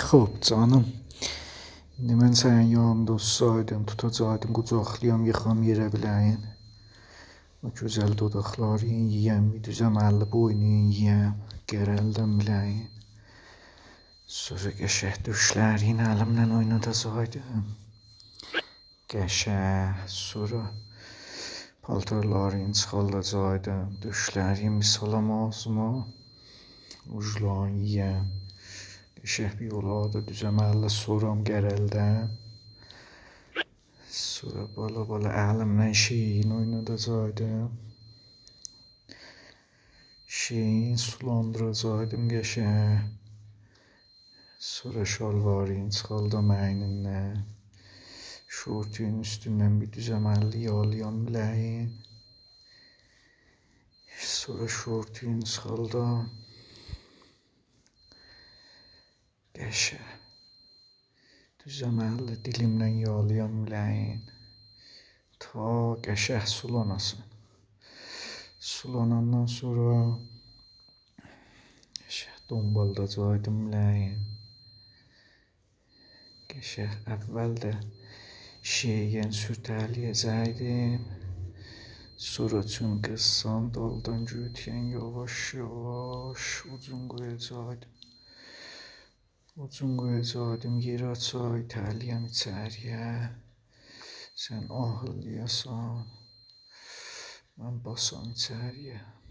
خب canım. İndi mən sənin yanında olsaydım, tutacaqdım, qucaqlayam, yıxam yerə biləyin. O gözəl dodaqların yiyəm, bir düzəm əlli boynun yiyəm, gərəldən biləyin. Sonra qəşəng döşlərin əlimlə oynadacaqdım. Qəşəng, sonra paltarların çıxaldacaqdım, döşlərin bir salam ağzıma, uclarını yiyəm. Qəşəng bir olada düzəm əllə soram gərəldən. Sonra bala əlimlə şeyin oynadacaqdım. Şeyin sulandıracaqdım qəşəng. Sonra şalvarını çıxaldam əynindən. Şortun üstündən bir düzəm əlli yalayam biləyin. Sonra şortunu çıxaldam. Qəşəng. Düzəm əlli dilimlə yalayam biləyin. Ta qəşəng sulanasın. Sulanandan sonra qəşəng dombaldacaqdım biləyin. Qəşəng əvvəl də şeyən sürtələyəcəkdim. Sonra çün qızsan daldan götürən yavaş ucun qoyacaqdım. Ucun qoyacaqdım, yeri açay, təliyəm içəriyə. Sən ahılyasan, mən basam içəriyə.